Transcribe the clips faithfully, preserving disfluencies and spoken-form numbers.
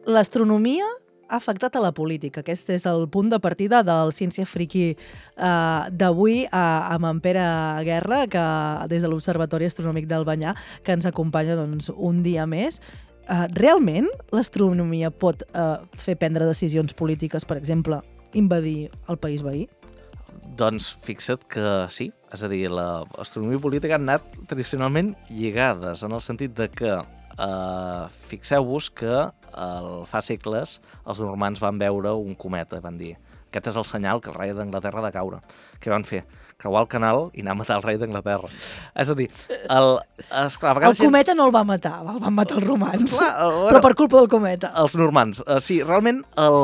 l'astronomia ha afectat a la política. Aquest és el punt de partida del Ciència Friki eh, d'avui eh, amb en Pere Guerra, que des de l'Observatori Astronòmic d'Albanyà, que ens acompanya doncs, un dia més. Eh, realment l'astronomia pot eh, fer prendre decisions polítiques, per exemple, invadir el país veí? Doncs fixa't que sí. És a dir, l'astronomia i política han anat tradicionalment lligades, en el sentit de que eh, fixeu-vos que el, fa segles els normands van veure un cometa, van dir, aquest és el senyal que el rei d'Anglaterra ha de caure. Què van fer? Creuar el canal i anar a matar el rei d'Anglaterra. És a dir, el, esclar, a el cometa gent... no el va matar, el van matar els romans, clar, bueno, però per culpa del cometa. Els normands, uh, sí, realment el...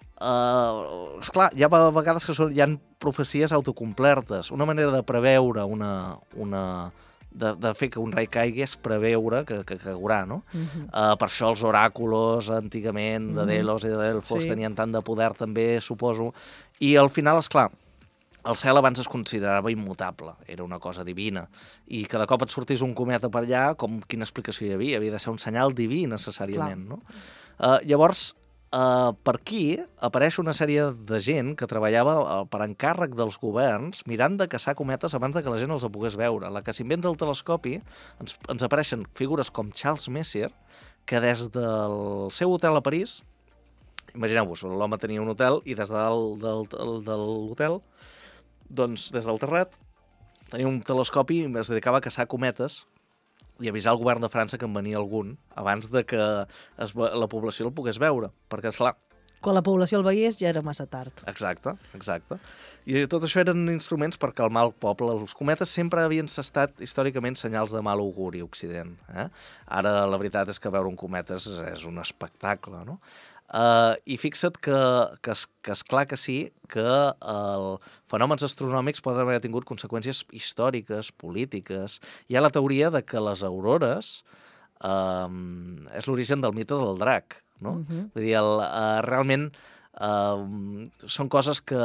Uh, esclar, hi ha vegades que són, hi ha profecies autocomplertes. Una manera de preveure una... una de, de fer que un rei caigui és preveure que, que caurà, no? Uh-huh. Uh, per això els oràculos antigament de Delos i de Delfos sí. tenien tant de poder també, suposo. I al final, esclar, el cel abans es considerava immutable, era una cosa divina. I cada cop et sortís un cometa per allà, com quina explicació hi havia? Havia de ser un senyal diví, necessàriament, clar. No? Uh, llavors, Uh, per aquí apareix una sèrie de gent que treballava uh, per encàrrec dels governs mirant de caçar cometes abans de que la gent els pogués veure. La que s'inventa el telescopi ens, ens apareixen figures com Charles Messier, que des del seu hotel a París, imagineu-vos, l'home tenia un hotel i des de dalt del, del, de l'hotel, doncs des del terrat, tenia un telescopi i es dedicava a caçar cometes i avisar el govern de França que en venia algun abans de que es, la població el pogués veure, perquè, esclar... Quan la població el veiés ja era massa tard. Exacte, exacte. I tot això eren instruments per calmar el poble. Els cometes sempre havien estat històricament senyals de mal auguri a Occident. Eh? Ara la veritat és que veure un cometa és, és un espectacle, no? Uh, I fixa't que, que, que és clar que sí, que els fenòmens astronòmics poden haver tingut conseqüències històriques, polítiques. Hi ha la teoria de que les aurores uh, és l'origen del mite del drac, no? Uh-huh. Vull dir, el, uh, realment uh, són coses que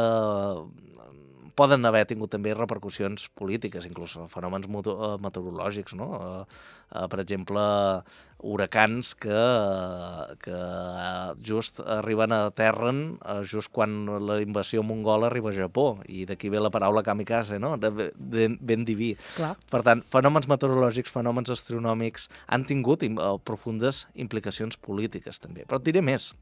poden haver tingut també repercussions polítiques, inclús fenòmens meteorològics, no? Uh, uh, per exemple, huracans que, que just arriben a terra uh, just quan la invasió mongola arriba a Japó, i d'aquí ve la paraula kamikaze, no? De, de, ben diví. Clar. Per tant, fenòmens meteorològics, fenòmens astronòmics han tingut uh, profundes implicacions polítiques també. Però et diré més,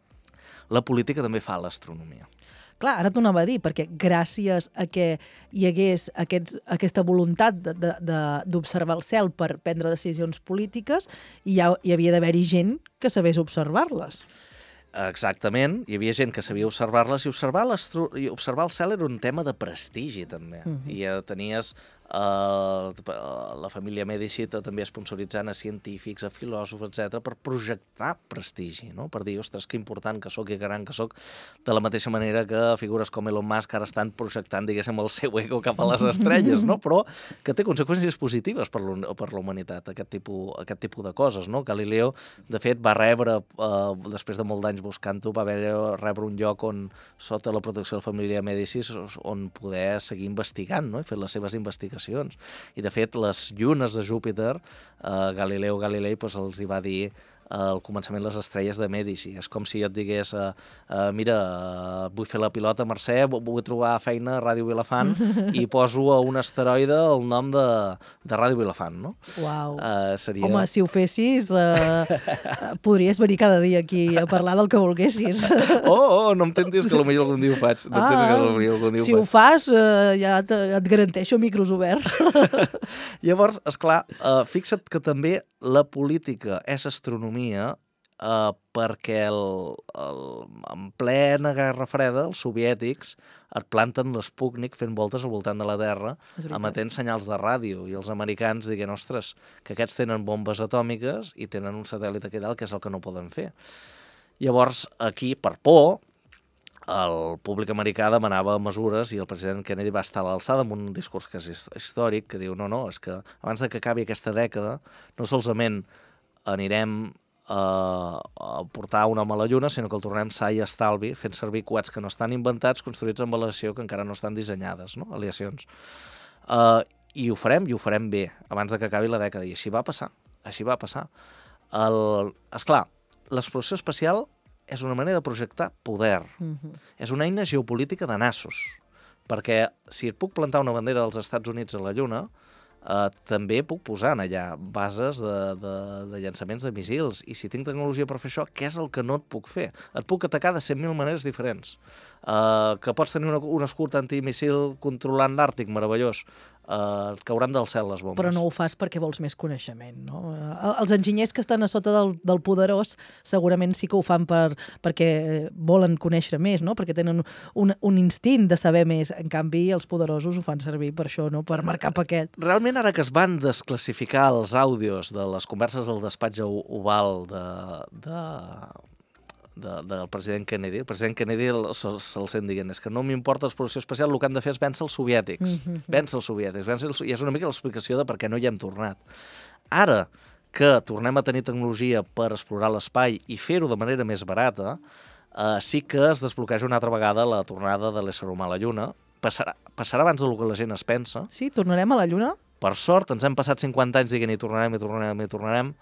la política també fa l'astronomia. Clar, ara t'ho anava a dir, perquè gràcies a que hi hagués aquests, aquesta voluntat d'observar el cel per prendre decisions polítiques, hi, ha, hi havia d'haver-hi gent que sabés observar-les. Exactament, hi havia gent que sabia observar-les, i observar, i observar el cel era un tema de prestigi, també. Uh-huh. I ja tenies Uh, la família Mèdici també sponsoritzant a científics, a filòsofs, etcètera, per projectar prestigi, no? Per dir, ostres, que important que sóc i que gran que sóc, de la mateixa manera que figures com Elon Musk ara estan projectant, diguéssim, el seu ego cap a les estrelles, no? Però que té conseqüències positives per la humanitat, aquest tipus, aquest tipus de coses, no? Galileo, de fet, va rebre, uh, després de molt d'anys buscant-ho, va haver rebre un lloc on, sota la protecció de la família Mèdici, on poder seguir investigant, no? I fer les seves investigacions. I, de fet, les llunes de Júpiter, eh, Galileu Galilei pues, els hi va dir eh, al començament les estrelles de Mèdici. És com si jo et digués, eh, eh, mira, eh, vull fer la pilota, Mercè, vull trobar feina a Ràdio Vilafant i poso a un asteroide el nom de, de Ràdio Vilafant, no? Uau. Eh, seria... Home, si ho fessis, eh, podries venir cada dia aquí a parlar del que volguessis. Oh, oh, no em tentis, que potser algun dia ho faig. No ah, que algun dia ho si ho fas, eh, ja et, et garanteixo micros oberts. Llavors, esclar, uh, fixa't que també la política és astronomia uh, perquè el, el, en plena Guerra Freda els soviètics et planten l'Sputnik fent voltes al voltant de la Terra, emetent senyals de ràdio, i els americans diguen, ostres, que aquests tenen bombes atòmiques i tenen un satèl·lit aquí dalt, que és el que no poden fer. Llavors, aquí, per por, el públic americà demanava mesures i el president Kennedy va estar a l'alçada amb un discurs que és històric, que diu, no, no, és que abans de que acabi aquesta dècada no solament anirem eh, a portar un home a la Lluna, sinó que el tornem sa i estalvi fent servir coets que no estan inventats, construïts amb aleació que encara no estan dissenyades, no? Aleacions. Eh, I ho farem, i ho farem bé, abans de que acabi la dècada. I així va passar, així va passar. El, esclar, l'exploració espacial és una manera de projectar poder. Mhm. És una eina geopolítica de nassos. Perquè si et puc plantar una bandera dels Estats Units a la Lluna, eh, també puc posar en allà bases de, de, de llançaments de missils. I si tinc tecnologia per fer això, què és el que no et puc fer? Et puc atacar de cent mil maneres diferents. Eh, que pots tenir una, un escut antimissil controlant l'Àrtic, meravellós. Uh, cauran del cel les bombes. Però no ho fas perquè vols més coneixement, no? Uh, els enginyers que estan a sota del, del poderós segurament sí que ho fan per, perquè volen conèixer més, no? Perquè tenen un, un instint de saber més. En canvi, els poderosos ho fan servir per això, no? Per marcar paquet. Realment, ara que es van desclassificar els àudios de les converses del despatx oval de... de... De, del president Kennedy. El president Kennedy se'l se sent dient, és que no m'importa l'exploració espacial, el que han de fer és vèncer els soviètics. Mm-hmm. Vèncer els soviètics. Vèncer els... I és una mica l'explicació de per què no hi hem tornat. Ara que tornem a tenir tecnologia per explorar l'espai i fer-ho de manera més barata, eh, sí que es desbloqueja una altra vegada la tornada de l'ésser humà a la Lluna. Passarà, passarà abans del que la gent es pensa. Sí, tornarem a la Lluna? Per sort, ens hem passat cinquanta anys dient hi tornarem, hi tornarem, hi tornarem.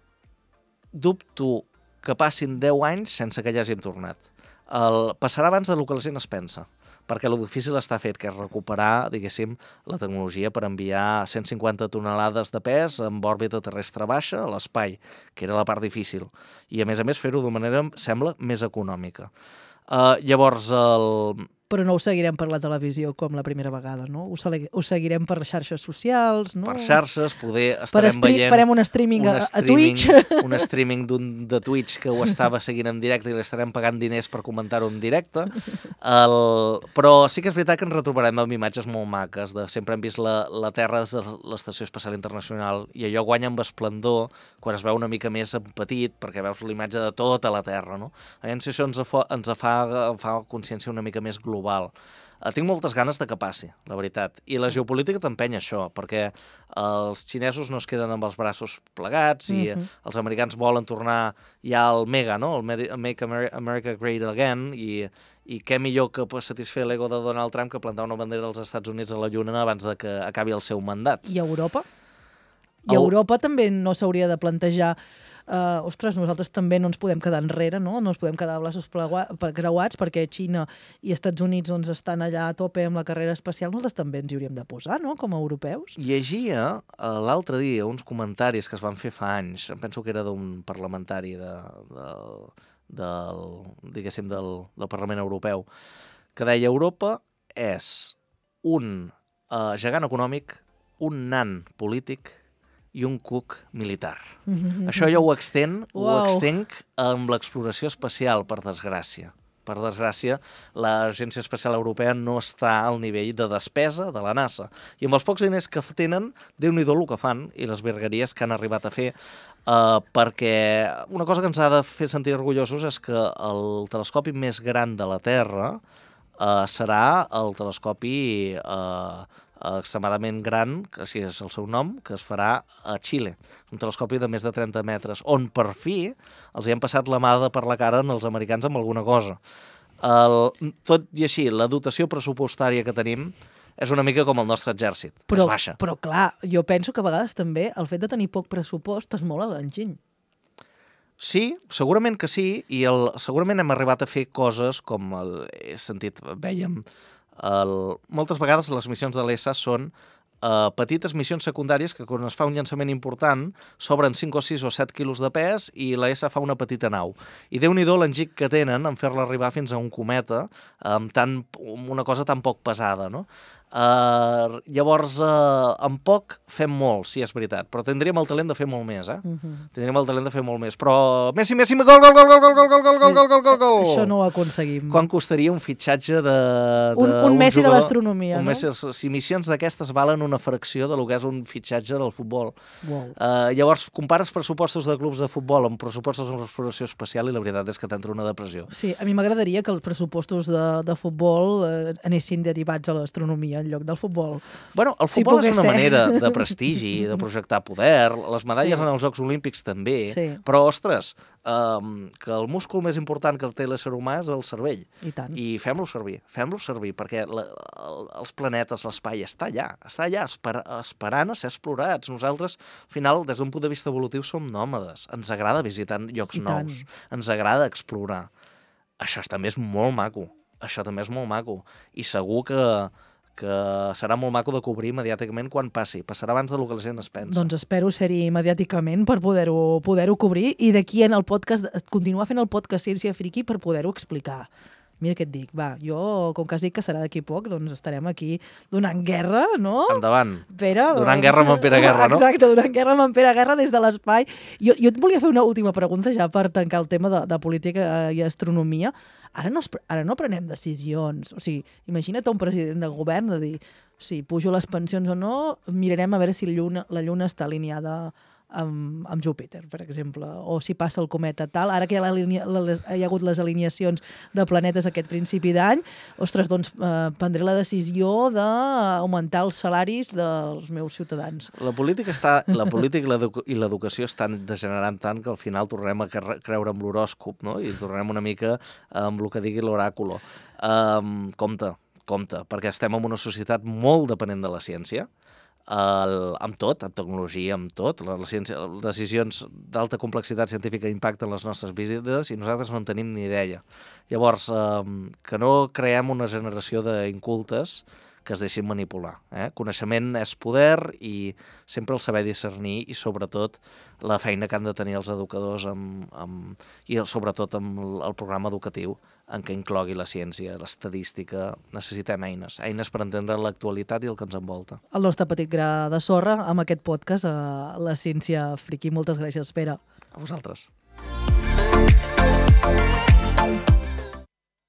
Dubto que passin deu anys sense que hi hàgim tornat. El, passarà abans del que la gent es pensa, perquè el difícil està fet, que és recuperar, diguéssim, la tecnologia per enviar cent cinquanta tonelades de pes amb òrbita terrestre baixa a l'espai, que era la part difícil. I, a més a més, fer-ho de manera, sembla, més econòmica. Uh, llavors, el... Però no ho seguirem per la televisió com la primera vegada, no? Ho, ho seguirem per les xarxes socials, no? Per xarxes, poder estarem veient... Farem un streaming, un a, streaming a Twitch. Un streaming de Twitch que ho estava seguint en directe i li estarem pagant diners per comentar-ho en directe. El... Però sí que és veritat que ens retrobarem amb imatges molt maques. De... Sempre hem vist la, la Terra des de l'Estació Espacial Internacional i allò guanya amb esplendor quan es veu una mica més en petit, perquè veus l'imatge de tota la Terra, no? A veure si això ens, fa, ens fa, fa consciència una mica més global. global. Uh, tinc moltes ganes de que passi, la veritat. I la geopolítica t'empenya això, perquè els xinesos no es queden amb els braços plegats i uh-huh. els americans volen tornar ja al mega, no? El Make America Great Again, i, i què millor que satisfer l'ego de Donald Trump que plantar una bandera als Estats Units a la Lluna abans de que acabi el seu mandat. I Europa? I Europa també no s'hauria de plantejar uh, ostres, nosaltres també no ens podem quedar enrere, no? No ens podem quedar a braços creuats perquè Xina i Estats Units doncs, estan allà a tope amb la carrera espacial, nosaltres també ens hi hauríem de posar, no?, com a europeus. Llegia uh, l'altre dia uns comentaris que es van fer fa anys, em penso que era d'un parlamentari de, de, del, diguéssim, del, del Parlament Europeu, que deia Europa és un uh, gegant econòmic, un nan polític i un cuc militar. Mm-hmm. Això jo ho extenc, wow. ho extenc amb l'exploració espacial, per desgràcia. Per desgràcia, l'Agència Espacial Europea no està al nivell de despesa de la NASA. I amb els pocs diners que tenen, Déu-n'hi-do el que fan i les virgueries que han arribat a fer, uh, perquè una cosa que ens ha de fer sentir orgullosos és que el telescopi més gran de la Terra uh, serà el telescopi uh, extremadament gran, que així és el seu nom, que es farà a Xile, un telescopi de més de trenta metres, on per fi els hi han passat la mà per la cara als americans amb alguna cosa. El, tot i així, la dotació pressupostària que tenim és una mica com el nostre exèrcit, però, és baixa. Però clar, jo penso que a vegades també el fet de tenir poc pressupost es mola l'enginy. Sí, segurament que sí, i el, segurament hem arribat a fer coses com el, he sentit, vèiem, El, moltes vegades les missions de l'E S A són uh, petites missions secundàries que quan es fa un llançament important sobren cinc o sis o set quilos de pes i l'E S A fa una petita nau. I Déu-n'hi-do l'engic que tenen en fer-la arribar fins a un cometa amb, tan, amb una cosa tan poc pesada, no? Uh, llavors, uh, amb poc fem molt, sí, és veritat, però tindríem el talent de fer molt més, eh? Uh-huh. Tindríem el talent de fer molt més, però Messi, Messi, gol, gol, gol, gol, gol, gol, gol, gol, sí. gol, gol, gol, gol. Això no ho aconseguim. Quan costaria un fitxatge de... de un, un, un Messi jugador, de l'astronomia, no? Messi, si missions d'aquestes valen una fracció de lo que és un fitxatge del futbol. Wow. Uh, llavors, compares pressupostos de clubs de futbol amb pressupostos d'exploració espacial i la veritat és que t'entra una depressió. Sí, a mi m'agradaria que els pressupostos de, de futbol eh, anessin derivats a l'astronomia. en lloc del futbol. Bueno, el Si futbol és pogués una ser. manera de prestigi, de projectar poder, les medalles Sí. en els Jocs Olímpics també, Sí. però, ostres, um, que el múscul més important que té l'ésser humà és el cervell. I tant. I fem-lo servir, fem-lo servir, perquè la, el, els planetes, l'espai, està allà, està allà, esper, esperant a ser explorats. Nosaltres, al final, des d'un punt de vista evolutiu, som nòmades. Ens agrada visitar llocs I tant. nous. Ens agrada explorar. Això també és molt maco. Això també és molt maco. I segur que, que serà molt maco de cobrir mediàticament quan passi. Passarà abans del que la gent es pensa. Doncs espero ser-hi mediàticament per poder-ho poder-ho cobrir i d'aquí en el podcast, continuar fent el podcast Ciència Friki per poder-ho explicar. Mira què et dic, va, jo, com que has dit que serà d'aquí poc, doncs estarem aquí donant guerra, no? Endavant. Pere, Donant doncs, guerra amb en Pere Guerra, no? Exacte, donant guerra amb en Pere Guerra des de l'espai. Jo, jo et volia fer una última pregunta ja per tancar el tema de, de política i astronomia. Ara no, es, ara no prenem decisions. O sigui, imagina't un president de govern de dir si pujo les pensions o no, mirarem a veure si la lluna, la lluna està alineada amb, amb Júpiter, per exemple, o si passa el cometa tal. Ara que hi ha, l'alinea, les, hi ha hagut les alineacions de planetes aquest principi d'any, ostres, doncs eh, prendré la decisió d'augmentar els salaris dels meus ciutadans. La política, està, la política i l'edu- i l'educació estan degenerant tant que al final tornem a cre- creure en l'horòscop, no? I tornem una mica amb el que digui l'oràculo. Um, compte, compte, perquè estem en una societat molt dependent de la ciència, el, amb tot, amb tecnologia, amb tot. La, la ciència, les decisions d'alta complexitat científica impacten les nostres vides i nosaltres no en tenim ni idea. Llavors, eh, que no creem una generació d'incultes que es deixin manipular. Eh? Coneixement és poder i sempre el saber discernir i sobretot la feina que han de tenir els educadors amb, amb, i el, sobretot amb el, el programa educatiu en què inclogui la ciència, l'estadística. Necessitem eines, eines per entendre l'actualitat i el que ens envolta. El nostre petit gra de sorra amb aquest podcast a la Ciència Friki. Moltes gràcies, Pere. A vosaltres.